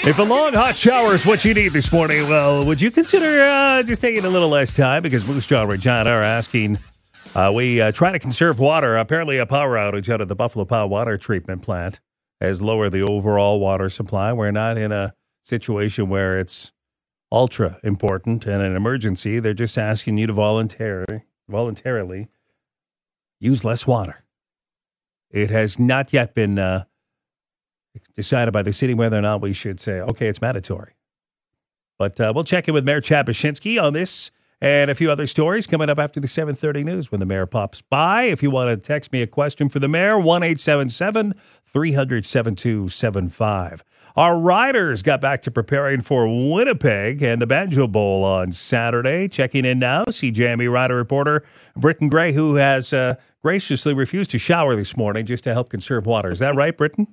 If a long hot shower is what you need this morning, well, would you consider just taking a little less time? Because Moose Jaw and Regina are asking, we try to conserve water. Apparently a power outage out of the Buffalo Power Water Treatment Plant has lowered the overall water supply. We're not in a situation where it's ultra important and an emergency. They're just asking you to voluntarily use less water. It has not yet been decided by the city whether or not we should say, okay, it's mandatory. But we'll check in with Mayor Chad Baczynski on this and a few other stories coming up after the 7:30 news when the mayor pops by. If you want to text me a question for the mayor, 1-877-300-7275. Our riders got back to preparing for Winnipeg and the Banjo Bowl on Saturday. Checking in now, CJME rider reporter Britton Gray, who has graciously refused to shower this morning just to help conserve water. Is that right, Britton?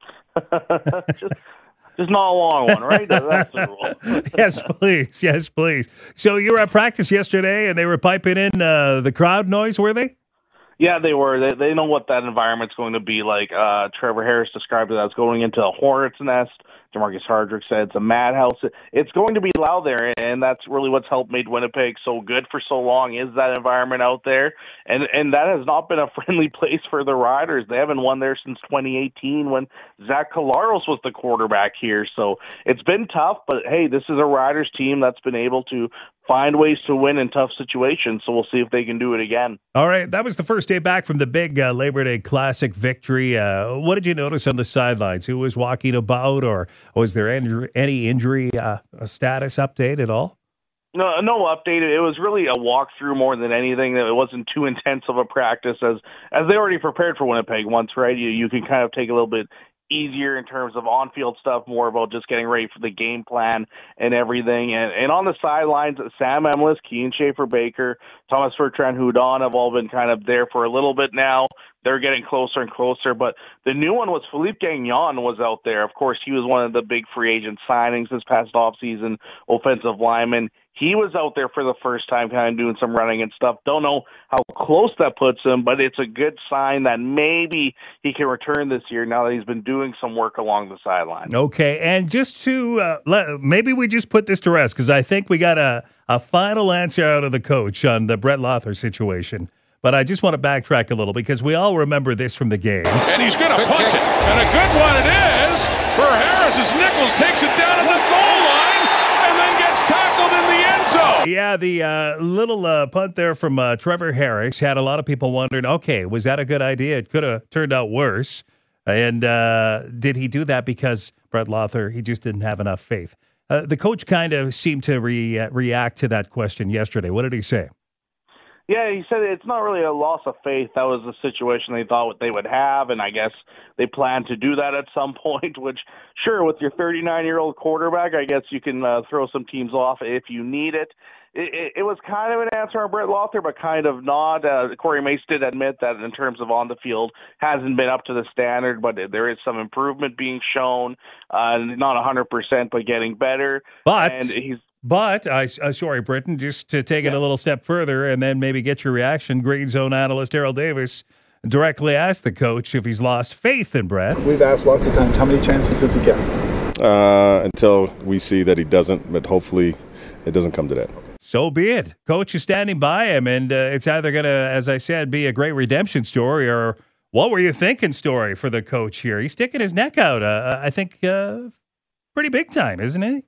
just not a long one, right? That's the rule. Yes, please. Yes, please. So you were at practice yesterday, and they were piping in the crowd noise, were they? Yeah, they were. They know what that environment's going to be like. Trevor Harris described it as going into a hornet's nest. Demarcus Hardrick said it's a madhouse. It's going to be loud there, and that's really what's helped made Winnipeg so good for so long is that environment out there. And that has not been a friendly place for the Riders. They haven't won there since 2018 when Zach Collaros was the quarterback here. So it's been tough, but hey, this is a Riders team that's been able to find ways to win in tough situations, so we'll see if they can do it again. All right, that was the first day back from the big Labor Day Classic victory. What did you notice on the sidelines? Who was walking about, or was there any injury status update at all? No update. It was really a walkthrough more than anything. It wasn't too intense of a practice as they already prepared for Winnipeg once, right? You can kind of take a little bit easier in terms of on-field stuff, more about just getting ready for the game plan and everything. And on the sidelines, Sam Emlis, Kean Schaefer-Baker, Thomas Bertrand-Hudon have all been kind of there for a little bit now. They're getting closer and closer. But the new one was Philippe Gagnon was out there. Of course, he was one of the big free agent signings this past offseason, offensive lineman. He was out there for the first time kind of doing some running and stuff. Don't know how close that puts him, but it's a good sign that maybe he can return this year now that he's been doing some work along the sideline. Okay, and just to maybe we just put this to rest because I think we got a final answer out of the coach on the Brett Lothar situation. But I just want to backtrack a little because we all remember this from the game. And he's going to punt it. And a good one it is for Harris as Nichols takes it down at the goal line and then gets tackled in the end zone. Yeah, the little punt there from Trevor Harris had a lot of people wondering, okay, was that a good idea? It could have turned out worse. And did he do that because Brett Lothar, he just didn't have enough faith? The coach kind of seemed to react to that question yesterday. What did he say? Yeah, he said it's not really a loss of faith. That was the situation they thought they would have, and I guess they plan to do that at some point, which, sure, with your 39-year-old quarterback, I guess you can throw some teams off if you need it. It was kind of an answer on Brett Lothar, but kind of not. Corey Mace did admit that in terms of on the field, hasn't been up to the standard, but there is some improvement being shown. Not 100%, but getting better. But sorry, Britton, just to take it a little step further and then maybe get your reaction, Green Zone analyst Daryl Davis directly asked the coach if he's lost faith in Brett. We've asked lots of times, how many chances does he get? Until we see that he doesn't, but hopefully it doesn't come to that. So be it. Coach is standing by him, and it's either going to, as I said, be a great redemption story or what were you thinking story for the coach here. He's sticking his neck out, I think, pretty big time, isn't he?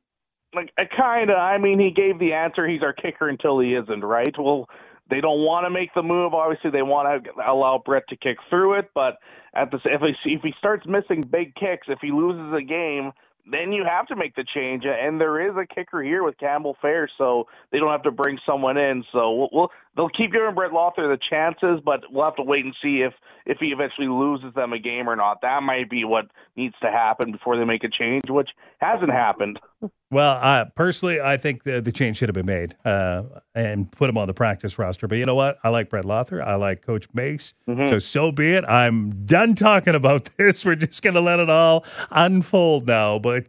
I mean, he gave the answer. He's our kicker until he isn't, right? Well, they don't want to make the move. Obviously, they want to allow Brett to kick through it. But if he starts missing big kicks, if he loses a game, then you have to make the change. And there is a kicker here with Campbell Fair, so they don't have to bring someone in. So they'll keep giving Brett Lothar the chances, but we'll have to wait and see if he eventually loses them a game or not. That might be what needs to happen before they make a change, which hasn't happened. Well, personally, I think the change should have been made and put him on the practice roster. But you know what? I like Brett Lothar. I like Coach Mace. Mm-hmm. So be it. I'm done talking about this. We're just going to let it all unfold now. But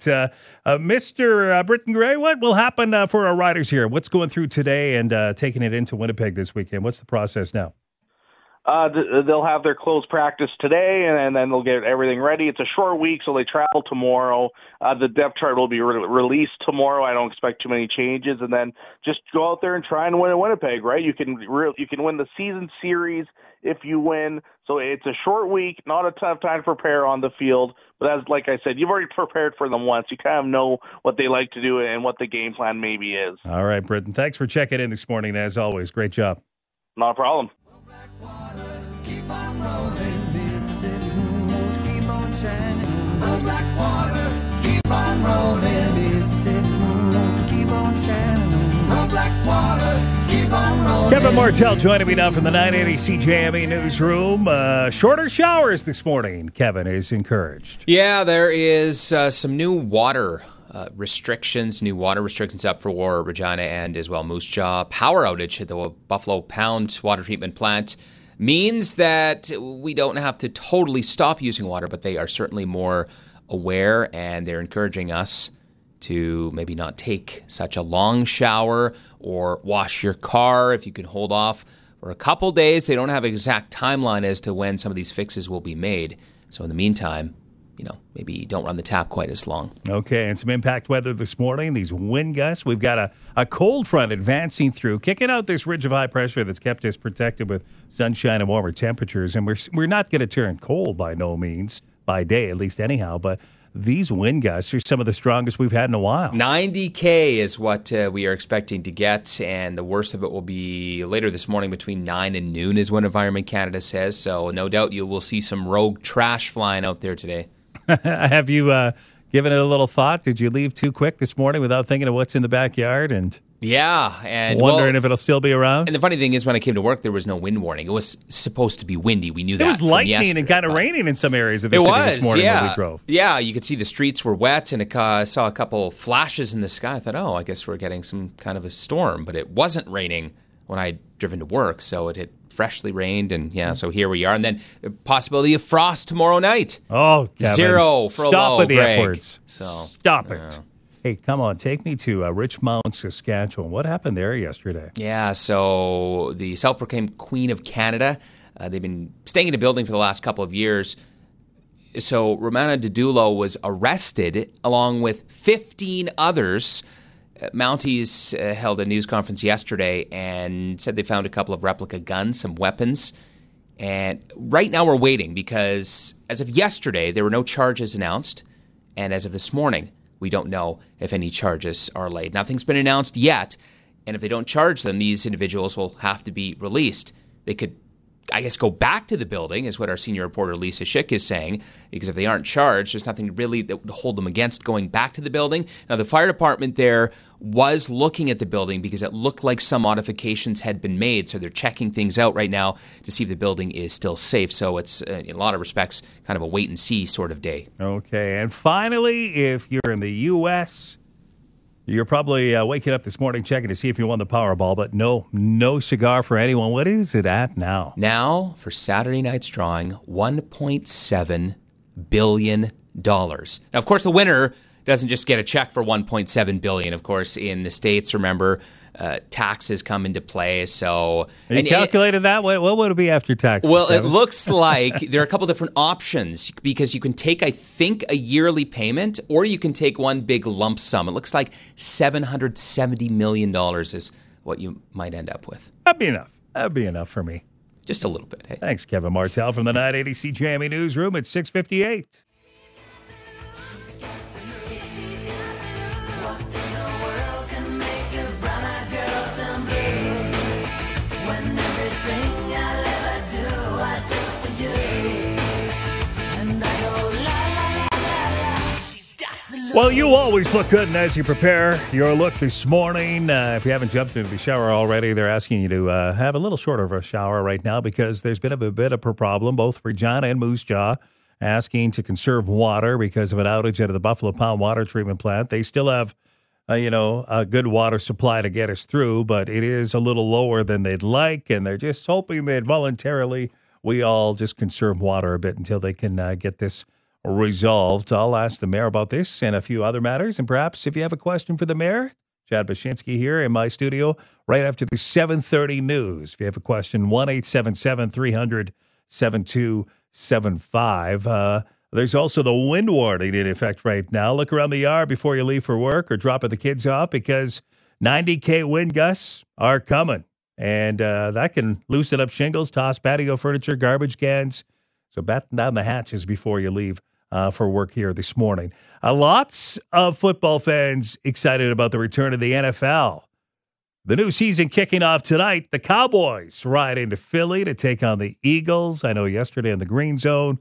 Mr. Britton Gray, what will happen for our riders here? What's going through today and taking it into Winnipeg this weekend? What's the process now? They'll have their closed practice today, and then they'll get everything ready. It's a short week, so they travel tomorrow. The depth chart will be released tomorrow. I don't expect too many changes, and then just go out there and try and win at Winnipeg, right? You can win the season series if you win. So it's a short week, not a ton of time to prepare on the field. But as like I said, you've already prepared for them once. You kind of know what they like to do and what the game plan maybe is. All right, Britton. Thanks for checking in this morning. As always, great job. Not a problem. Keep on rolling, Mississippi moon, keep on shining. Oh, black water, keep on rolling, Mississippi moon, keep on shining. Oh, black water, keep on rolling. Kevin Martell joining me now from the 980 CJME newsroom. Shorter showers this morning, Kevin is encouraged. Yeah, there is some new water restrictions up for Regina and as well Moose Jaw. Power outage at the Buffalo Pound water treatment plant means that we don't have to totally stop using water, but they are certainly more aware, and they're encouraging us to maybe not take such a long shower or wash your car if you can hold off for a couple days. They don't have an exact timeline as to when some of these fixes will be made. So in the meantime, maybe don't run the tap quite as long. Okay, and some impact weather this morning. These wind gusts. We've got a cold front advancing through, kicking out this ridge of high pressure that's kept us protected with sunshine and warmer temperatures. And we're not going to turn cold by no means, by day at least anyhow, but these wind gusts are some of the strongest we've had in a while. 90K is what we are expecting to get, and the worst of it will be later this morning between 9 and noon is what Environment Canada says. So no doubt you will see some rogue trash flying out there today. Have you given it a little thought? Did you leave too quick this morning without thinking of what's in the backyard and wondering if it'll still be around? And the funny thing is, when I came to work, there was no wind warning. It was supposed to be windy. We knew that. It was lightning and kind of raining in some areas of the city this morning when we drove. Yeah, you could see the streets were wet, and I saw a couple flashes in the sky. I thought, I guess we're getting some kind of a storm, but it wasn't raining when I'd driven to work, so it had freshly rained, and so here we are. And then the possibility of frost tomorrow night. Oh, Kevin. 0 for Stop a low, with the Greg. F words. Stop it. Hey, come on, take me to Richmond, Saskatchewan. What happened there yesterday? Yeah, so the self-proclaimed Queen of Canada, they've been staying in a building for the last couple of years. So Romana Didulo was arrested along with 15 others. Mounties held a news conference yesterday and said they found a couple of replica guns, some weapons. And right now we're waiting because as of yesterday, there were no charges announced. And as of this morning, we don't know if any charges are laid. Nothing's been announced yet. And if they don't charge them, these individuals will have to be released. They could, I guess, go back to the building, is what our senior reporter Lisa Schick is saying, because if they aren't charged, there's nothing really that would hold them against going back to the building. Now, the fire department there was looking at the building because it looked like some modifications had been made, so they're checking things out right now to see if the building is still safe. So it's, in a lot of respects, kind of a wait-and-see sort of day. Okay, and finally, if you're in the U.S., you're probably waking up this morning checking to see if you won the Powerball, but no cigar for anyone. What is it at now? Now, for Saturday night's drawing, $1.7 billion. Now, of course, the winner doesn't just get a check for $1.7 billion. Of course, in the States, remember, taxes come into play. So, have you calculated that? What would it be after taxes? Well, Kevin? It looks like there are a couple different options because you can take, I think, a yearly payment, or you can take one big lump sum. It looks like $770 million is what you might end up with. That'd be enough. That'd be enough for me. Just a little bit. Hey. Thanks, Kevin Martell from the 980 CJME newsroom at 6:58. Well, you always look good, and as you prepare your look this morning, if you haven't jumped into the shower already, they're asking you to have a little shorter of a shower right now because there's been a bit of a problem. Both Regina and Moose Jaw asking to conserve water because of an outage out of the Buffalo Pound water treatment plant. They still have, a good water supply to get us through, but it is a little lower than they'd like, and they're just hoping that voluntarily we all just conserve water a bit until they can get this resolved. I'll ask the mayor about this and a few other matters, and perhaps if you have a question for the mayor, Chad Bashinsky here in my studio right after the 7:30 news. If you have a question, 1-877-300-7275. There's also the wind warning in effect right now. Look around the yard before you leave for work or dropping the kids off because 90K wind gusts are coming. And that can loosen up shingles, toss patio furniture, garbage cans. So batten down the hatches before you leave for work here this morning. Lots of football fans excited about the return of the NFL. The new season kicking off tonight. The Cowboys ride into Philly to take on the Eagles. I know yesterday in the Green Zone,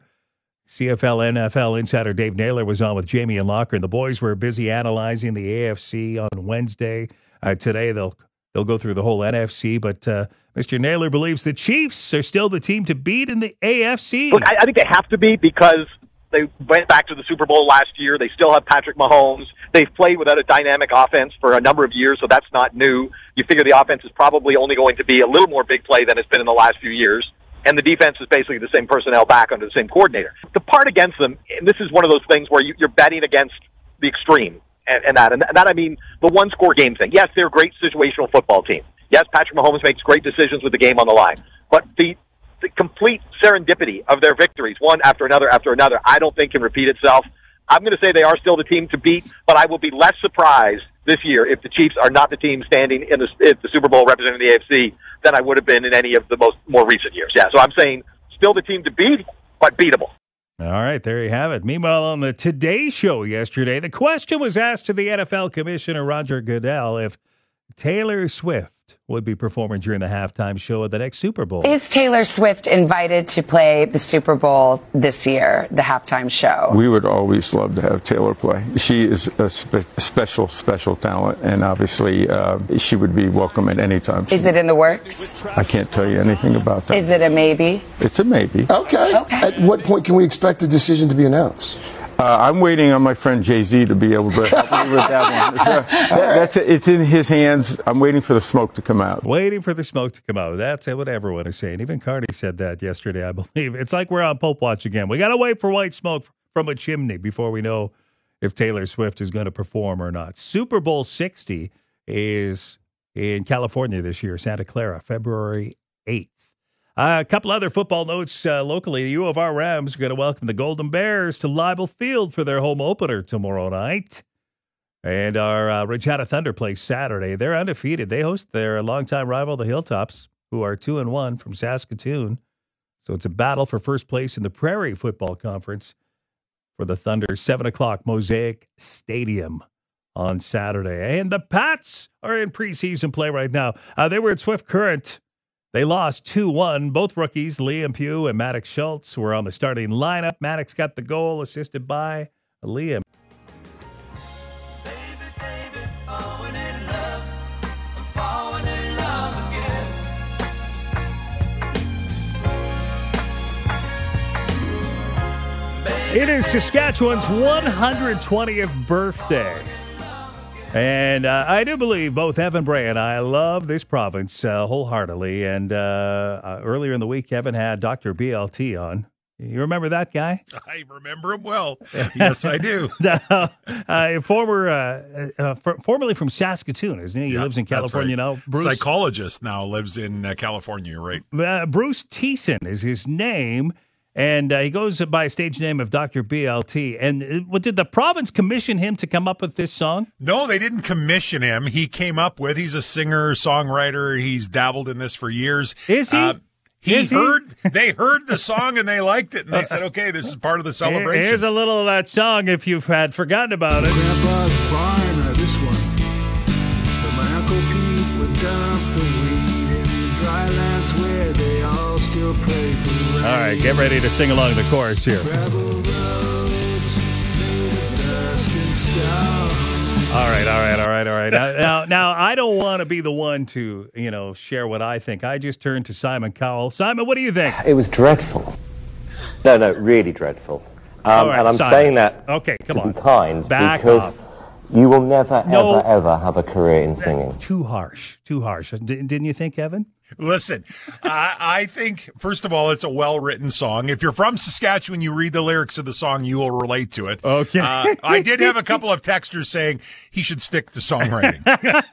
CFL NFL insider Dave Naylor was on with Jamie and Locker, and the boys were busy analyzing the AFC on Wednesday. Today they'll go through the whole NFC, but Mr. Naylor believes the Chiefs are still the team to beat in the AFC. Look, I think they have to be because they went back to the Super Bowl last year. They still have Patrick Mahomes. They've played without a dynamic offense for a number of years, so that's not new. You figure the offense is probably only going to be a little more big play than it's been in the last few years. And the defense is basically the same personnel back under the same coordinator. The part against them, and this is one of those things where you're betting against the extreme, and that I mean the one-score game thing. Yes, they're a great situational football team. Yes, Patrick Mahomes makes great decisions with the game on the line. But the complete serendipity of their victories, one after another, I don't think can repeat itself. I'm going to say they are still the team to beat, but I will be less surprised this year if the Chiefs are not the team standing in the Super Bowl representing the AFC than I would have been in any of the more recent years. Yeah, so I'm saying still the team to beat, but beatable. All right, there you have it. Meanwhile, on the Today Show yesterday, the question was asked to the NFL Commissioner Roger Goodell if Taylor Swift would be performing during the halftime show at the next Super Bowl. Is Taylor Swift invited to play the Super Bowl this year, the halftime show? We would always love to have Taylor play. She is a special talent, and obviously she would be welcome at any time. Is it in the works? I can't tell you anything about that. Is it a maybe? It's a maybe. Okay. At what point can we expect the decision to be announced? I'm waiting on my friend Jay-Z to be able to help me with that one. It's in his hands. I'm waiting for the smoke to come out. Waiting for the smoke to come out. That's what everyone is saying. Even Carney said that yesterday, I believe. It's like we're on Pope Watch again. We got to wait for white smoke from a chimney before we know if Taylor Swift is going to perform or not. Super Bowl 60 is in California this year, Santa Clara, February 8th. A couple other football notes locally. The U of R Rams are going to welcome the Golden Bears to Leibel Field for their home opener tomorrow night. And our Regina Thunder play Saturday. They're undefeated. They host their longtime rival, the Hilltops, who are 2-1 from Saskatoon. So it's a battle for first place in the Prairie Football Conference for the Thunder. 7 o'clock, Mosaic Stadium on Saturday. And the Pats are in preseason play right now. They were at Swift Current. They lost 2-1. Both rookies, Liam Pugh and Maddox Schultz, were on the starting lineup. Maddox got the goal, assisted by Liam. It is Saskatchewan's 120th birthday. And I do believe both Evan Bray and I love this province wholeheartedly. And earlier in the week, Evan had Dr. BLT on. You remember that guy? I remember him well. Yes, I do. Formerly from Saskatoon, isn't he? He lives in California now. Bruce, psychologist now lives in California, right? Bruce Thiessen is his name. And he goes by a stage name of Dr. BLT. And did the province commission him to come up with this song? No, they didn't commission him. He came up with, he's a singer, songwriter. He's dabbled in this for years. Is he? They heard the song and they liked it. And they said, okay, this is part of the celebration. Here's a little of that song if you've had forgotten about it. Grandpa's barn, this one. But my Uncle Pete would dump the weed in the dry lands where they all still pray for. All right, get ready to sing along the chorus here. All right. Now, I don't want to be the one to, share what I think. I just turned to Simon Cowell. Simon, what do you think? It was dreadful. No, really dreadful. Right, and I'm Simon. Saying that to be kind Back because off. You will never, ever have a career in singing. Too harsh. Didn't you think, Evan? Listen, I think, first of all, it's a well-written song. If you're from Saskatchewan, you read the lyrics of the song, you will relate to it. Okay. I did have a couple of texters saying he should stick to songwriting.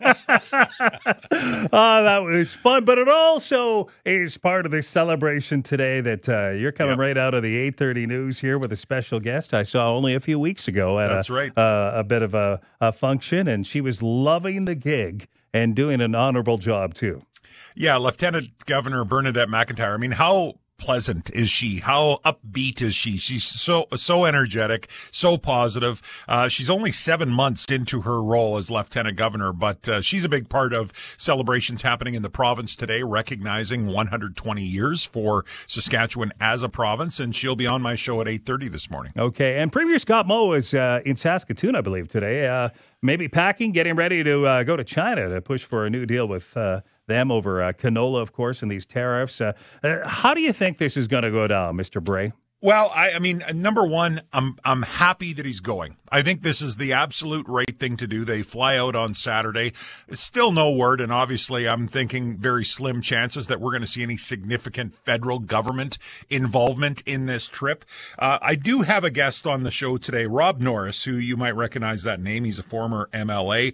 That was fun, but it also is part of the celebration today that you're coming right out of the 8:30 news here with a special guest I saw only a few weeks ago at a bit of a function, and she was loving the gig and doing an honorable job, too. Yeah, Lieutenant Governor Bernadette McIntyre. I mean, how pleasant is she? How upbeat is she? She's so energetic, so positive. She's only 7 months into her role as Lieutenant Governor, but she's a big part of celebrations happening in the province today, recognizing 120 years for Saskatchewan as a province, and she'll be on my show at 8:30 this morning. Okay, and Premier Scott Moe is in Saskatoon, I believe, today. Maybe packing, getting ready to go to China to push for a new deal with them over canola, of course, and these tariffs. How do you think this is going to go down, Mr. Bray? Well, I mean, number one, I'm happy that he's going. I think this is the absolute right thing to do. They fly out on Saturday. It's still no word, and obviously I'm thinking very slim chances that we're going to see any significant federal government involvement in this trip. I do have a guest on the show today, Rob Norris, who you might recognize that name. He's a former MLA.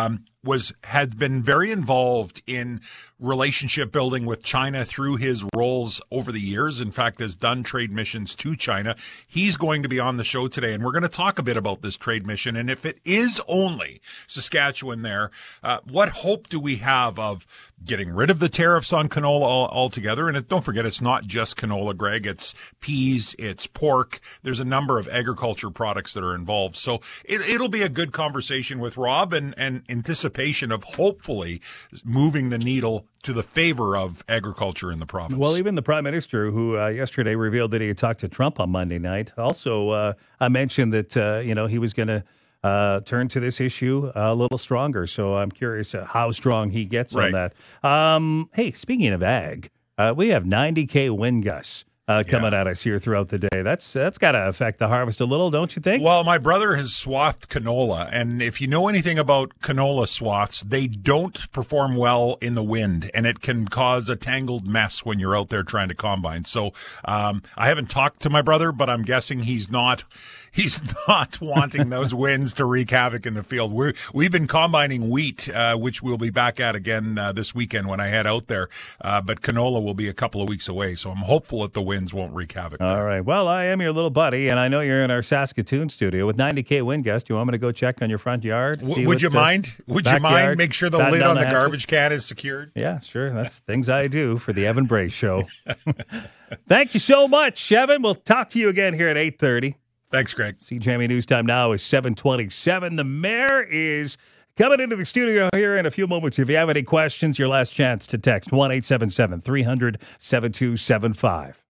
Had been very involved in relationship building with China through his roles over the years. In fact, has done trade missions to China. He's going to be on the show today, and we're going to talk a bit about this trade mission. And if it is only Saskatchewan there, what hope do we have of getting rid of the tariffs on canola altogether? And don't forget, it's not just canola, Greg. It's peas, it's pork. There's a number of agriculture products that are involved. So it'll be a good conversation with Rob and anticipation of hopefully moving the needle to the favor of agriculture in the province. Well, even the Prime Minister, who yesterday revealed that he had talked to Trump on Monday night, also I mentioned that he was going to turn to this issue a little stronger. So I'm curious how strong he gets on that. Hey, speaking of ag, we have 90K wind gusts coming at us here throughout the day. That's got to affect the harvest a little, don't you think? Well, my brother has swathed canola, and if you know anything about canola swaths, they don't perform well in the wind, and it can cause a tangled mess when you're out there trying to combine. So I haven't talked to my brother, but I'm guessing he's not wanting those winds to wreak havoc in the field. We've been combining wheat, which we'll be back at again this weekend when I head out there, but canola will be a couple of weeks away, so I'm hopeful that the winds won't wreak havoc. All right. Well, I am your little buddy, and I know you're in our Saskatoon studio with 90K wind gust. Do you want me to go check on your front yard? Would you mind? Would you mind? Make sure the lid on the garbage can is secured? Yeah, sure. That's things I do for the Evan Bray Show. Thank you so much, Evan. We'll talk to you again here at 8:30. Thanks, Greg. CJME News Time now is 7:27. The mayor is coming into the studio here in a few moments. If you have any questions, your last chance to text 1-877-300-7275.